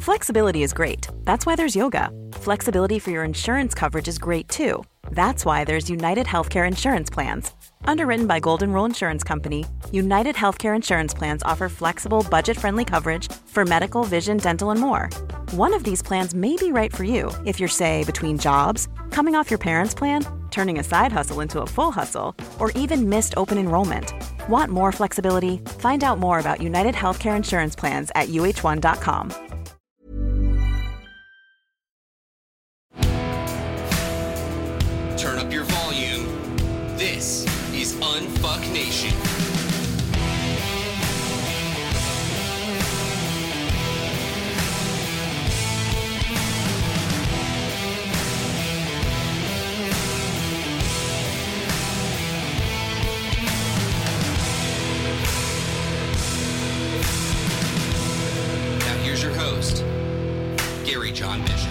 Flexibility is great. That's why there's yoga. Flexibility for your insurance coverage is great too. That's why there's United Healthcare Insurance Plans. Underwritten by Golden Rule Insurance Company, United Healthcare Insurance Plans offer flexible, budget-friendly coverage for medical, vision, dental, and more. One of these plans may be right for you if you're, say, between jobs, coming off your parents' plan, turning a side hustle into a full hustle, or even missed open enrollment. Want more flexibility? Find out more about United Healthcare Insurance Plans at uh1.com. Turn up your volume. This is Unfuck Nation. Now here's your host, Gary John Bishop.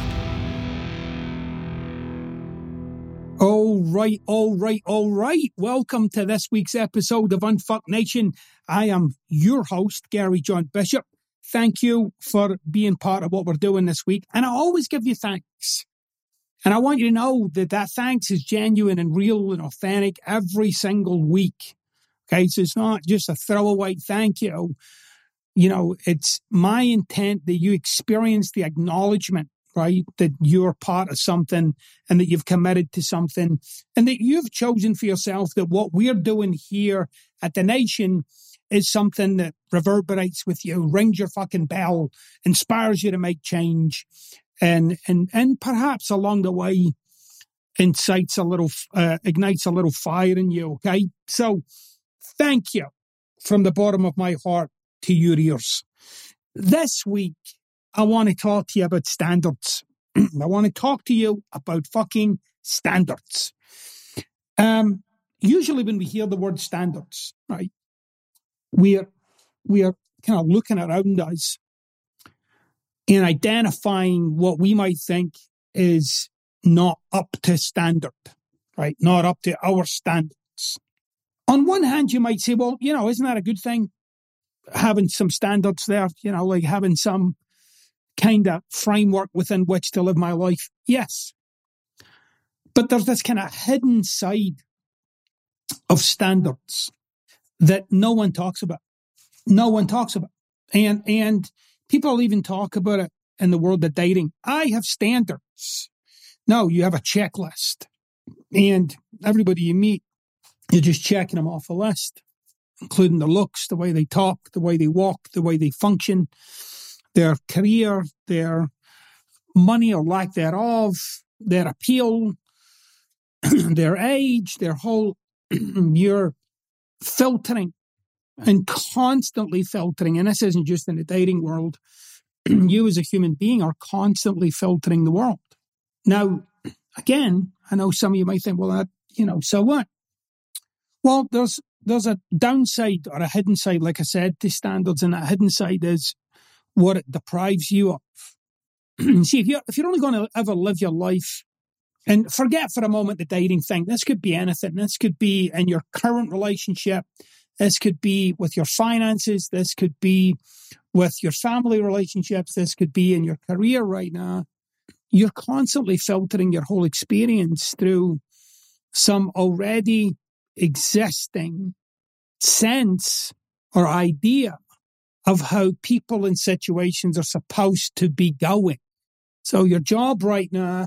All right. Welcome to this week's episode of Unfuck Nation. I am your host, Gary John Bishop. Thank you for being part of what we're doing this week. And I always give you thanks. And I want you to know that that thanks is genuine and real and authentic every single week. Okay, so it's not just a throwaway thank you. You know, it's my intent that you experience the acknowledgement, right? That you're part of something and that you've committed to something and that you've chosen for yourself that what we're doing here at the Nation is something that reverberates with you, rings your fucking bell, inspires you to make change and perhaps along the way ignites a little fire in you. Okay. So thank you from the bottom of my heart to your ears. This week, I want to talk to you about standards. I want to talk to you about fucking standards. Usually when we hear the word standards, right, we are kind of looking around us and identifying what we might think is not up to standard, right? Not up to our standards. On one hand, you might say, well, you know, isn't that a good thing? Having some standards there, you know, like having some kind of framework within which to live my life. Yes. But there's this kind of hidden side of standards that no one talks about. No one talks about. And people even talk about it in the world of dating. I have standards. No, you have a checklist. And everybody you meet, you're just checking them off a list, including the looks, the way they talk, the way they walk, the way they function, their career, their money or lack thereof, their appeal, their age, their whole, you're filtering and constantly filtering. And this isn't just in the dating world. You as a human being are constantly filtering the world. Now, again, I know some of you might think, well, that, you know, so what? Well, there's a downside or a hidden side, like I said, to standards. And that hidden side is what it deprives you of. See, if you're only going to ever live your life, and forget for a moment the dating thing, this could be anything. This could be in your current relationship. This could be with your finances. This could be with your family relationships. This could be in your career right now. You're constantly filtering your whole experience through some already existing sense or idea of how people and situations are supposed to be going. So your job right now,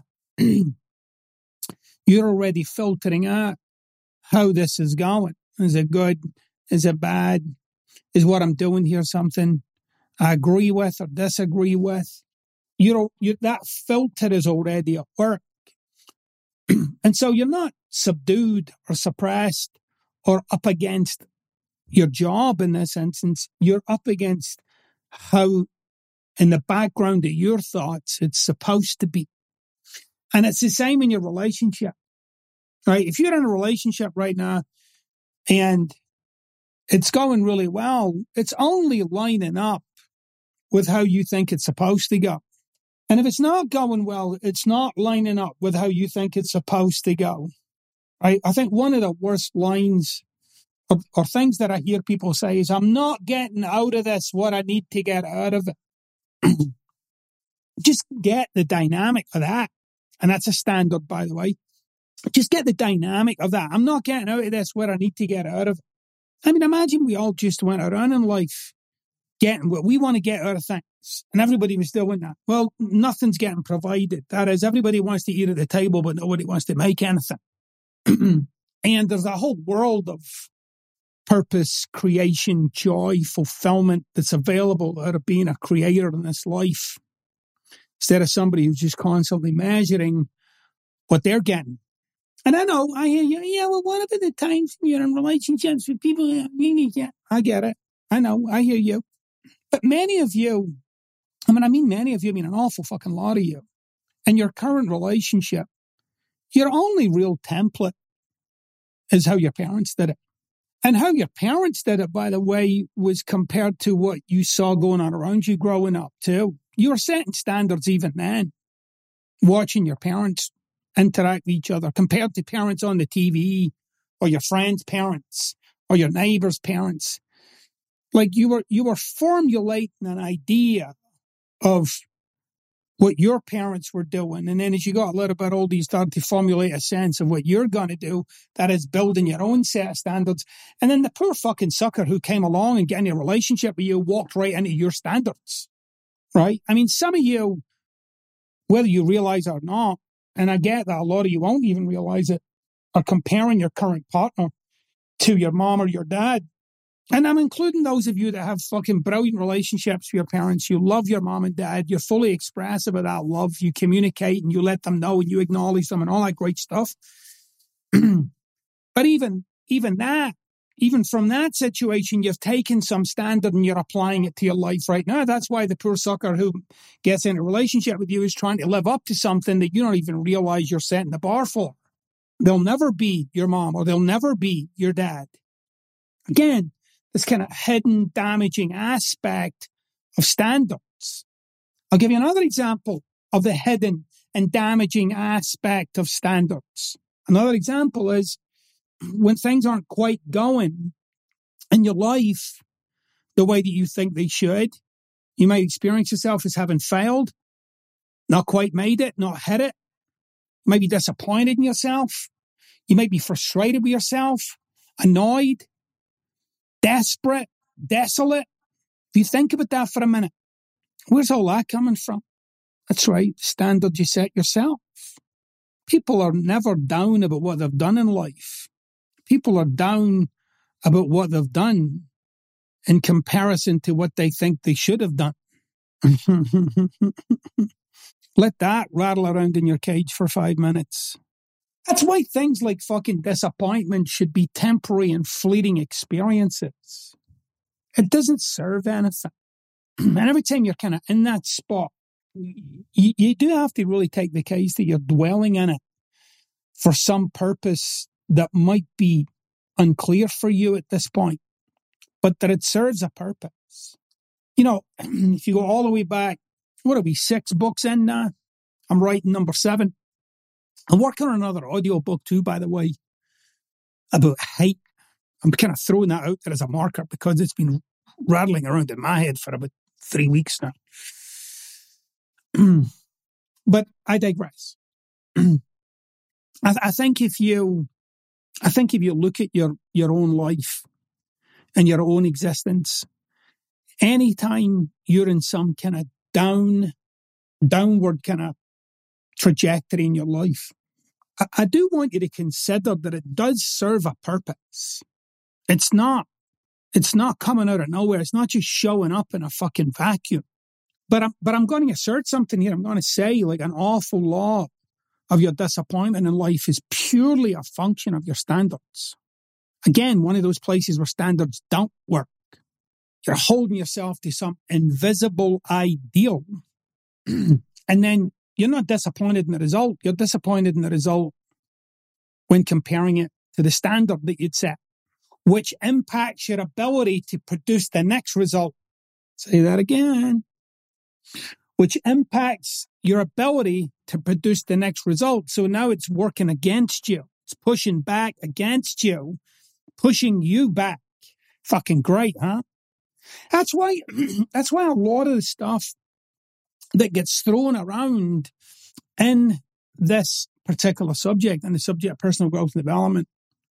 you're already filtering out how this is going. Is it good? Is it bad? Is what I'm doing here something I agree with or disagree with? That filter is already at work. And so you're not subdued or suppressed or up against your job in this instance. You're up against how in the background of your thoughts it's supposed to be. And it's the same in your relationship, right? If you're in a relationship right now and it's going really well, it's only lining up with how you think it's supposed to go. And if it's not going well, it's not lining up with how you think it's supposed to go. I think one of the worst lines or things that I hear people say is, I'm not getting out of this what I need to get out of it. Just get the dynamic of that. And that's a standard, by the way. Just get the dynamic of that. I'm not getting out of this where I need to get out of it. I mean, imagine we all just went around in life getting what we want to get out of things, and everybody was doing that. Well, nothing's getting provided. That is, everybody wants to eat at the table, but nobody wants to make anything. And there's a whole world of purpose, creation, joy, fulfillment that's available out of being a creator in this life, instead of somebody who's just constantly measuring what they're getting. And I know, I hear you, yeah, well, what about the times you're in relationships with people? Yeah, I get it. I know, I hear you. But many of you, I mean many of you, I mean an awful fucking lot of you, in your current relationship, your only real template is how your parents did it. And how your parents did it, by the way, was compared to what you saw going on around you growing up, too. You were setting standards even then, watching your parents interact with each other, compared to parents on the TV, or your friends' parents, or your neighbors' parents. Like you were formulating an idea of what your parents were doing. And then as you got a little bit older, you started to formulate a sense of what you're going to do. That is building your own set of standards. And then the poor fucking sucker who came along and got in a relationship with you walked right into your standards, right? I mean, some of you, whether you realize it or not, and I get that a lot of you won't even realize it, are comparing your current partner to your mom or your dad. And I'm including those of you that have fucking brilliant relationships with your parents. You love your mom and dad. You're fully expressive of that love. You communicate and you let them know and you acknowledge them and all that great stuff. But even from that situation, you've taken some standard and you're applying it to your life right now. That's why the poor sucker who gets in a relationship with you is trying to live up to something that you don't even realize you're setting the bar for. They'll never be your mom or they'll never be your dad. Again, this kind of hidden, damaging aspect of standards. I'll give you another example of the hidden and damaging aspect of standards. Another example is when things aren't quite going in your life the way that you think they should. You might experience yourself as having failed, not quite made it, not hit it. You might be disappointed in yourself. You might be frustrated with yourself, annoyed, desperate, desolate. If you think about that for a minute, where's all that coming from? That's right, the standard you set yourself. People are never down about what they've done in life. People are down about what they've done in comparison to what they think they should have done. Let that rattle around in your cage for 5 minutes. That's why things like fucking disappointment should be temporary and fleeting experiences. It doesn't serve anything. And every time you're kind of in that spot, you do have to really take the case that you're dwelling in it for some purpose that might be unclear for you at this point, but that it serves a purpose. You know, if you go all the way back, what are we, 6 books in now? I'm writing number 7. I'm working on another audio book too, by the way, about height. I'm kind of throwing that out there as a marker because it's been rattling around in my head for about 3 weeks now. But I digress. I think if you look at your own life and your own existence, anytime you're in some kind of downward kind of trajectory in your life, I do want you to consider that it does serve a purpose. It's not coming out of nowhere. It's not just showing up in a fucking vacuum. But I'm going to assert something here. I'm going to say like an awful lot of your disappointment in life is purely a function of your standards. Again, one of those places where standards don't work. You're holding yourself to some invisible ideal. And then you're not disappointed in the result. You're disappointed in the result when comparing it to the standard that you'd set, which impacts your ability to produce the next result. Say that again. Which impacts your ability to produce the next result. So now it's working against you. It's pushing back against you, pushing you back. Fucking great, huh? That's why a lot of the stuff that gets thrown around in this particular subject, and the subject of personal growth and development.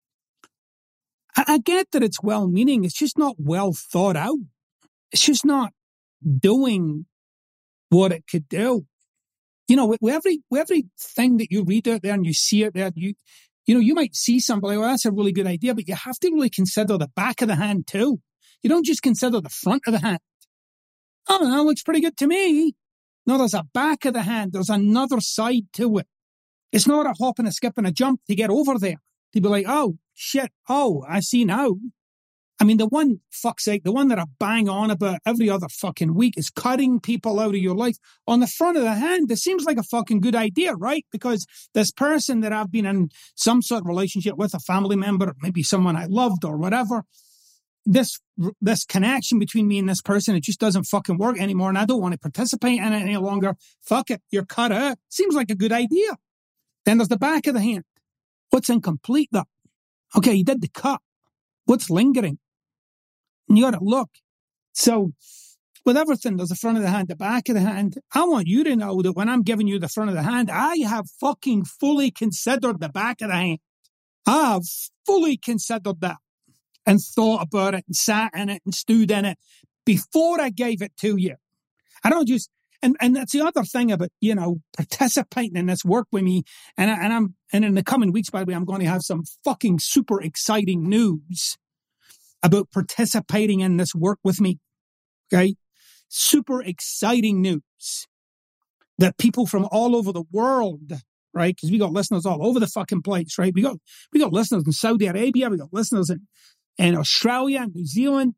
I get that it's well-meaning. It's just not well thought out. It's just not doing what it could do. You know, with every thing that you read out there and you see it there, you might see somebody, well, that's a really good idea, but you have to really consider the back of the hand too. You don't just consider the front of the hand. Oh, that looks pretty good to me. No, there's a back of the hand. There's another side to it. It's not a hop and a skip and a jump to get over there. To be like, oh, shit, oh, I see now. I mean, the one that I bang on about every other fucking week is cutting people out of your life. On the front of the hand, it seems like a fucking good idea, right? Because this person that I've been in some sort of relationship with, a family member, or maybe someone I loved or whatever, this connection between me and this person, it just doesn't fucking work anymore, and I don't want to participate in it any longer. Fuck it, you're cut out. Seems like a good idea. Then there's the back of the hand. What's incomplete though? Okay, you did the cut. What's lingering? And you got to look. So with everything, there's the front of the hand, the back of the hand. I want you to know that when I'm giving you the front of the hand, I have fucking fully considered the back of the hand. I have fully considered that and thought about it and sat in it and stewed in it before I gave it to you. I don't just, and that's the other thing about, participating in this work with me. And in the coming weeks, by the way, I'm going to have some fucking super exciting news about participating in this work with me. Okay. Super exciting news that people from all over the world, right? Because we got listeners all over the fucking place, right? We got listeners in Saudi Arabia. We got listeners in Australia and New Zealand,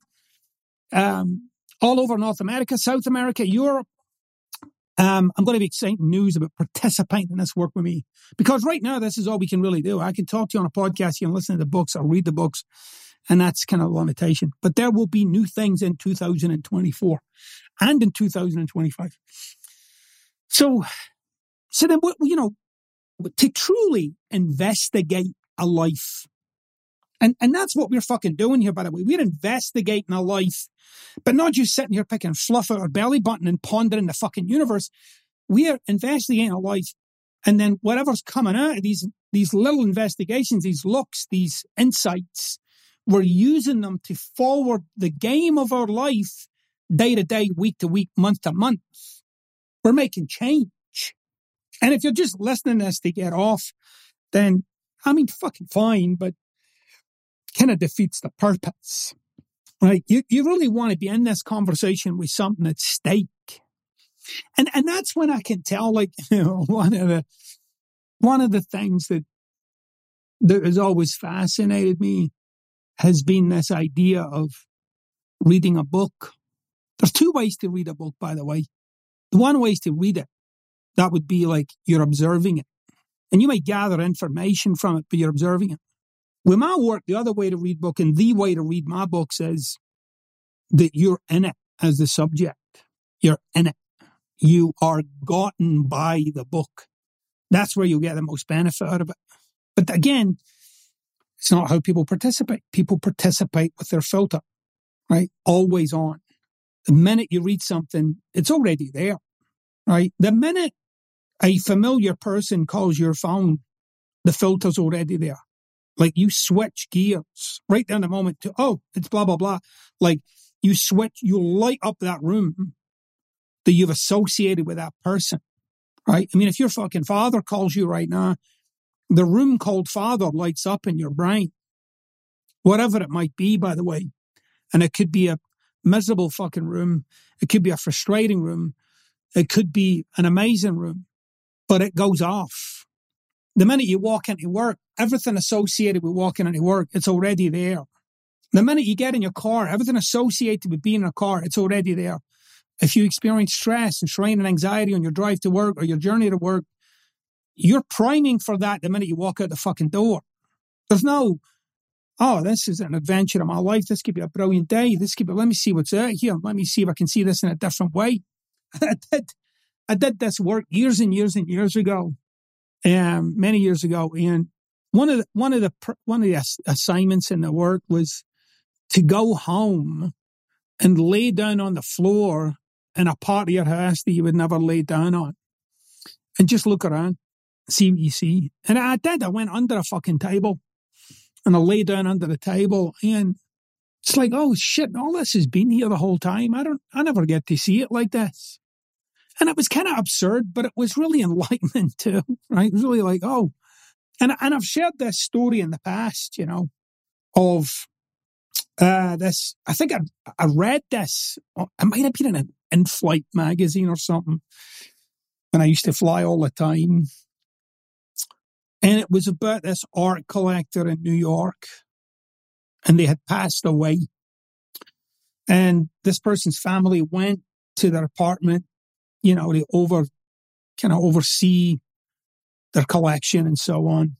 all over North America, South America, Europe. I'm going to be exciting news about participating in this work with me, because right now this is all we can really do. I can talk to you on a podcast, you can listen to the books or read the books, and that's kind of a limitation. But there will be new things in 2024 and in 2025. So then, to truly investigate a life, and that's what we're fucking doing here, by the way. We're investigating a life, but not just sitting here picking fluff out our belly button and pondering the fucking universe. We are investigating a life, and then whatever's coming out of these little investigations, these looks, these insights, we're using them to forward the game of our life day to day, week to week, month to month. We're making change. And if you're just listening to this to get off, then, fucking fine, but kind of defeats the purpose, right? You really want to be in this conversation with something at stake. And that's when I can tell, one of the things that has always fascinated me has been this idea of reading a book. There's two ways to read a book, by the way. The one way is to read it. That would be like you're observing it. And you might gather information from it, but you're observing it. With my work, the other way to read book, and the way to read my books, is that you're in it as the subject. You're in it. You are gotten by the book. That's where you'll get the most benefit out of it. But again, it's not how people participate. People participate with their filter, right? Always on. The minute you read something, it's already there, right? The minute a familiar person calls your phone, the filter's already there. Like you switch gears right down the moment to, oh, it's blah, blah, blah. Like you light up that room that you've associated with that person, right? If your fucking father calls you right now, the room called father lights up in your brain, whatever it might be, by the way. And it could be a miserable fucking room. It could be a frustrating room. It could be an amazing room, but it goes off. The minute you walk into work, everything associated with walking into work, it's already there. The minute you get in your car, everything associated with being in a car, it's already there. If you experience stress and strain and anxiety on your drive to work or your journey to work, you're priming for that the minute you walk out the fucking door. There's no, oh, this is an adventure of my life. This could be a brilliant day. Let me see what's out here. Let me see if I can see this in a different way. I did this work years and years and years ago. Many years ago, and one of the assignments in the work was to go home and lay down on the floor in a part of your house that you would never lay down on. And just look around, see what you see. And I did. I went under a fucking table and I lay down under the table, and it's like, oh shit, all this has been here the whole time. I never get to see it like this. And it was kind of absurd, but it was really enlightening too, right? It was really like, oh, and I've shared this story in the past, you know, of this. I think I read this. It might have been in an in-flight magazine or something. And I used to fly all the time. And it was about this art collector in New York. And they had passed away. And this person's family went to their apartment, you know, to oversee their collection and so on.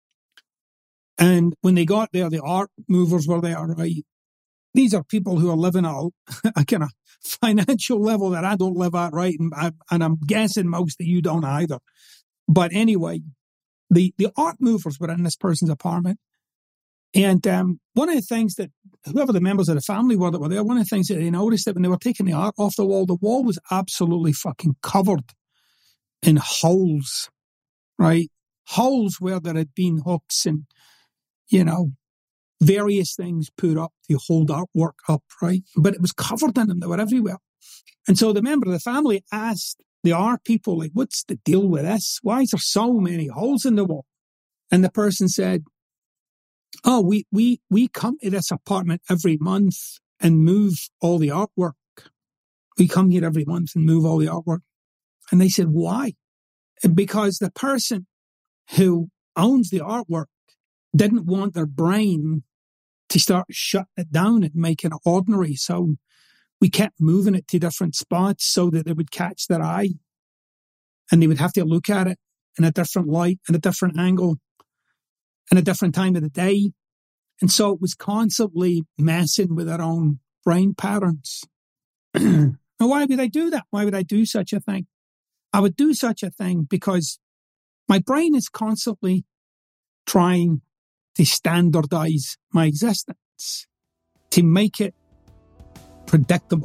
And when they got there, the art movers were there, right? These are people who are living at a kind of financial level that I don't live at, right? And I'm guessing most of you don't either. But anyway, the art movers were in this person's apartment. And one of the things that whoever the members of the family were that were there, one of the things that they noticed that when they were taking the art off the wall was absolutely fucking covered in holes, right? Holes where there had been hooks and, you know, various things put up to hold artwork up, right? But it was covered in them. They were everywhere. And so the member of the family asked the art people, like, what's the deal with this? Why is there so many holes in the wall? And the person said, oh, we come to this apartment every month and move all the artwork. We come here every month and move all the artwork. And they said, why? Because the person who owns the artwork didn't want their brain to start shutting it down and making it ordinary. So we kept moving it to different spots so that it would catch their eye. And they would have to look at it in a different light, in a different angle, in a different time of the day. And so it was constantly messing with their own brain patterns. Now, why would I do that? Why would I do such a thing? I would do such a thing because my brain is constantly trying to standardize my existence, to make it predictable.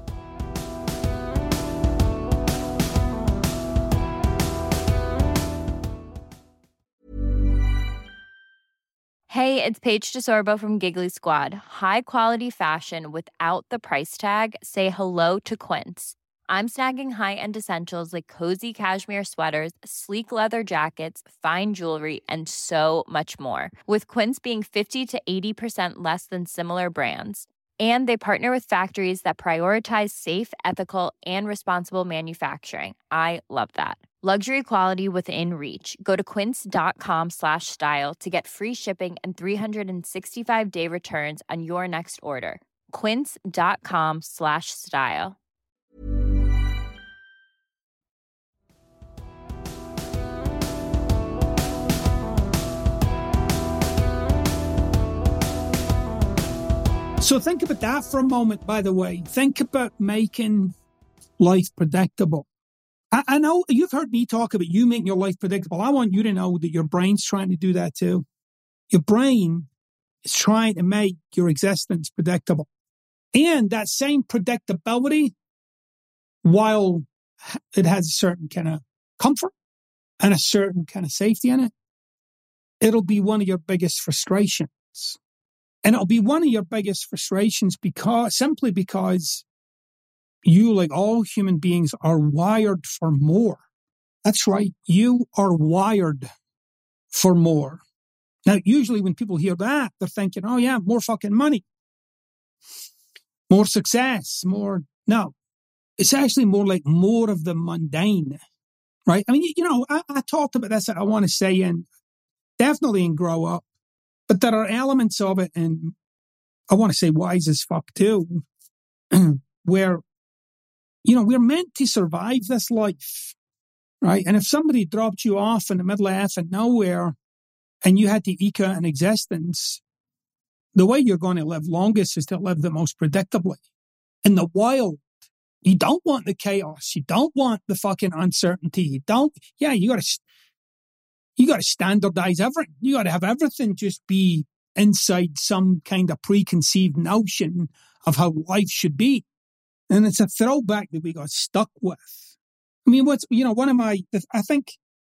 Hey, it's Paige DeSorbo from Giggly Squad. High quality fashion without the price tag. Say hello to Quince. I'm snagging high-end essentials like cozy cashmere sweaters, sleek leather jackets, fine jewelry, and so much more. With Quince being 50 to 80% less than similar brands. And they partner with factories that prioritize safe, ethical, and responsible manufacturing. I love that. Luxury quality within reach. Go to quince.com/style to get free shipping and 365-day returns on your next order. Quince.com/style. So think about that for a moment, by the way. Think about making life predictable. I know you've heard me talk about you making your life predictable. I want you to know that your brain's trying to do that too. Your brain is trying to make your existence predictable. And that same predictability, while it has a certain kind of comfort and a certain kind of safety in it, it'll be one of your biggest frustrations. And it'll be one of your biggest frustrations simply because you, like all human beings, are wired for more. That's right. You are wired for more. Now, usually when people hear that, they're thinking, oh yeah, more fucking money, more success, more. No, it's actually more like more of the mundane, right? I mean, you know, I talked about this, I want to say, definitely in Grow Up, but there are elements of it, and I want to say Wise as Fuck too, where, you know, we're meant to survive this life, right? And if somebody dropped you off in the middle of effing nowhere and you had to eke out an existence, the way you're going to live longest is to live the most predictably. In the wild, you don't want the chaos. You don't want the fucking uncertainty. You got to standardize everything. You got to have everything just be inside some kind of preconceived notion of how life should be. And it's a throwback that we got stuck with. I mean, I think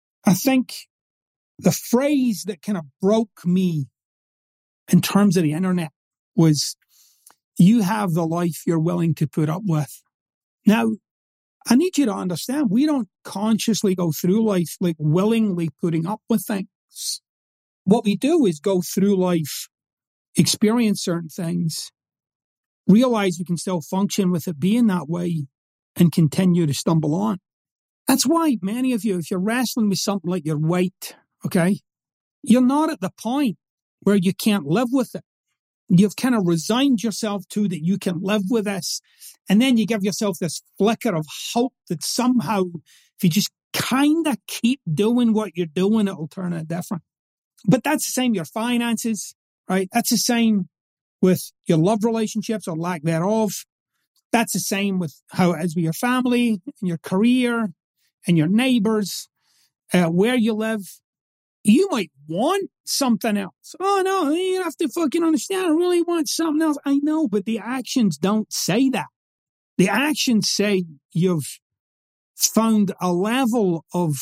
the phrase that kind of broke me in terms of the internet was, you have the life you're willing to put up with. Now, I need you to understand, we don't consciously go through life like willingly putting up with things. What we do is go through life, experience certain things, realize we can still function with it being that way, and continue to stumble on. That's why many of you, if you're wrestling with something like your weight, okay, you're not at the point where you can't live with it. You've kind of resigned yourself to that you can live with this. And then you give yourself this flicker of hope that somehow, if you just kind of keep doing what you're doing, it'll turn out different. But that's the same with your finances, right? That's the same with your love relationships or lack thereof. That's the same with how it is with your family and your career and your neighbors, where you live. You might want something else. Oh, no, you have to fucking understand. I really want something else. I know, but the actions don't say that. The actions say you've found a level of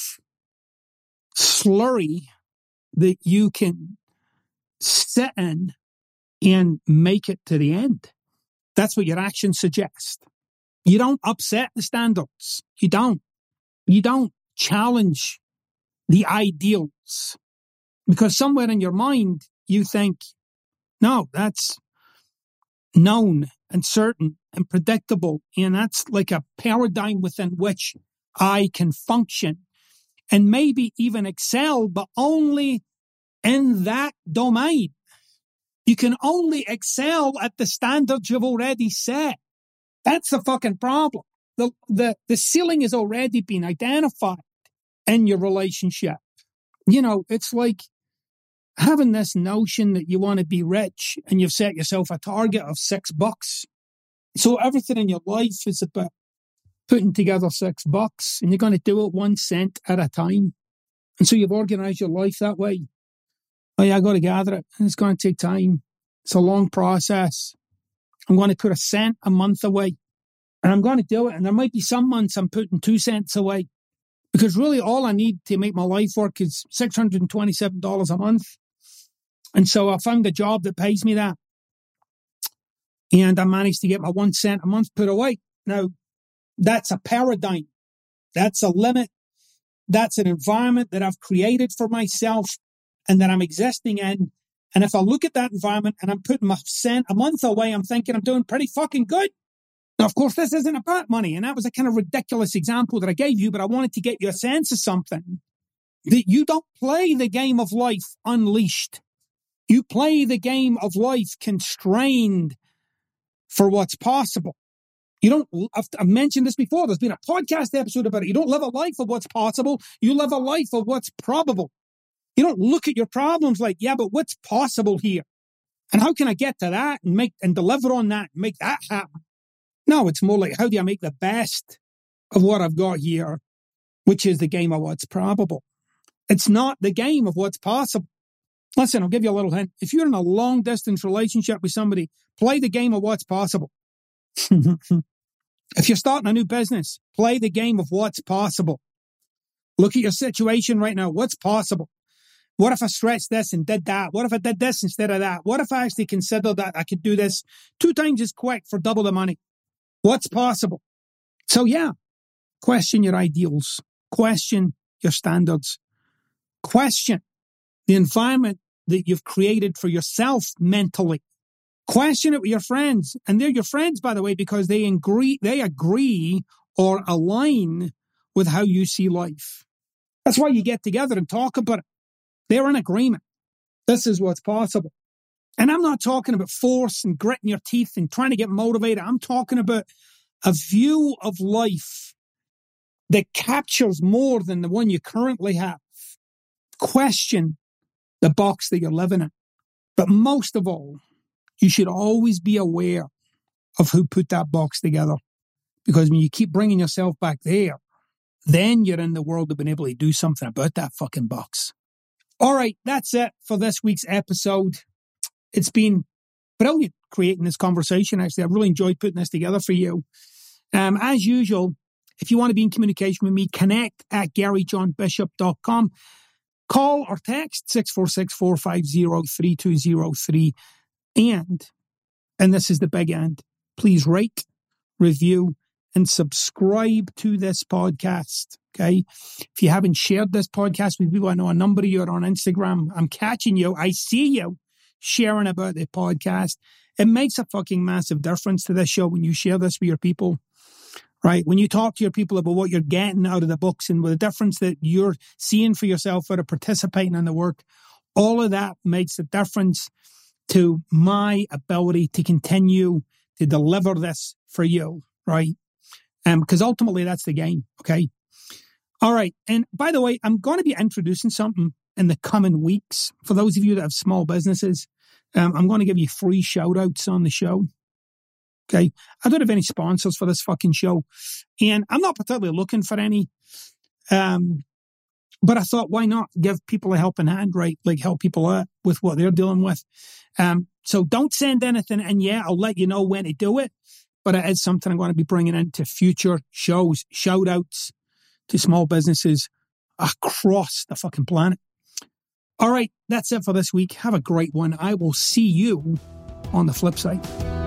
slurry that you can sit in and make it to the end. That's what your actions suggest. You don't upset the standards. You don't challenge the ideals, because somewhere in your mind you think, no, that's known and certain and predictable, and that's like a paradigm within which I can function and maybe even excel, but only in that domain. You can only excel at the standards you've already set. That's the fucking problem. The ceiling has already been identified in your relationship. You know, it's like having this notion that you want to be rich and you've set yourself a target of $6. So everything in your life is about putting together $6, and you're going to do it 1 cent at a time. And so you've organized your life that way. Oh yeah, I got to gather it, and it's going to take time. It's a long process. I'm going to put 1 cent a month away, and I'm going to do it. And there might be some months I'm putting 2 cents away, because really all I need to make my life work is $627 a month. And so I found a job that pays me that. And I managed to get my 1 cent a month put away. Now, that's a paradigm. That's a limit. That's an environment that I've created for myself and that I'm existing in. And if I look at that environment and I'm putting my cent a month away, I'm thinking I'm doing pretty fucking good. Now, of course, this isn't about money. And that was a kind of ridiculous example that I gave you, but I wanted to get you a sense of something. That you don't play the game of life unleashed. You play the game of life constrained for what's possible. You don't, I've mentioned this before. There's been a podcast episode about it. You don't live a life of what's possible. You live a life of what's probable. You don't look at your problems like, yeah, but what's possible here? And how can I get to that and deliver on that and make that happen? No, it's more like, how do I make the best of what I've got here, which is the game of what's probable. It's not the game of what's possible. Listen, I'll give you a little hint. If you're in a long-distance relationship with somebody, play the game of what's possible. If you're starting a new business, play the game of what's possible. Look at your situation right now. What's possible? What if I stretched this and did that? What if I did this instead of that? What if I actually considered that I could do this 2 times as quick for double the money? What's possible? So yeah, question your ideals. Question your standards. Question the environment that you've created for yourself mentally. Question it with your friends. And they're your friends, by the way, because they agree or align with how you see life. That's why you get together and talk about it. They're in agreement. This is what's possible. And I'm not talking about force and gritting your teeth and trying to get motivated. I'm talking about a view of life that captures more than the one you currently have. Question the box that you're living in. But most of all, you should always be aware of who put that box together. Because when you keep bringing yourself back there, then you're in the world of being able to do something about that fucking box. All right, that's it for this week's episode. It's been brilliant creating this conversation. Actually, I really enjoyed putting this together for you. As usual, if you want to be in communication with me, connect at GaryJohnBishop.com. Call or text 646-450-3203. And this is the big end, please rate, review, and subscribe to this podcast, okay? If you haven't shared this podcast with people, I know a number of you are on Instagram. I'm catching you. I see you sharing about the podcast. It makes a fucking massive difference to this show when you share this with your people, right? When you talk to your people about what you're getting out of the books and with the difference that you're seeing for yourself out of participating in the work, all of that makes a difference to my ability to continue to deliver this for you, right? Because ultimately that's the game, okay? All right. And by the way, I'm going to be introducing something in the coming weeks. For those of you that have small businesses, I'm going to give you free shout outs on the show. Okay. I don't have any sponsors for this fucking show. And I'm not particularly looking for any. But I thought, why not give people a helping hand, right? Like help people out with what they're dealing with. So don't send anything. And yeah, I'll let you know when to do it. But it is something I'm going to be bringing into future shows, shout outs to small businesses across the fucking planet. All right, that's it for this week. Have a great one. I will see you on the flip side.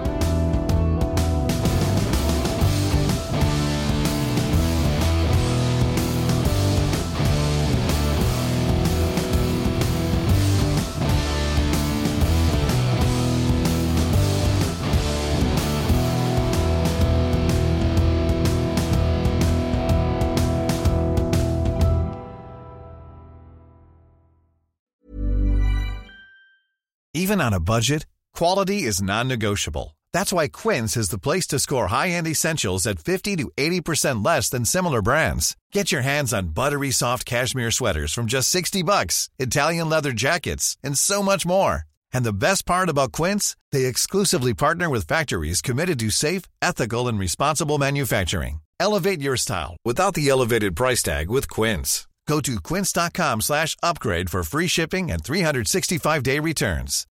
Even on a budget, quality is non-negotiable. That's why Quince is the place to score high-end essentials at 50 to 80% less than similar brands. Get your hands on buttery soft cashmere sweaters from just $60, Italian leather jackets, and so much more. And the best part about Quince, they exclusively partner with factories committed to safe, ethical, and responsible manufacturing. Elevate your style without the elevated price tag with Quince. Go to quince.com/upgrade for free shipping and 365-day returns.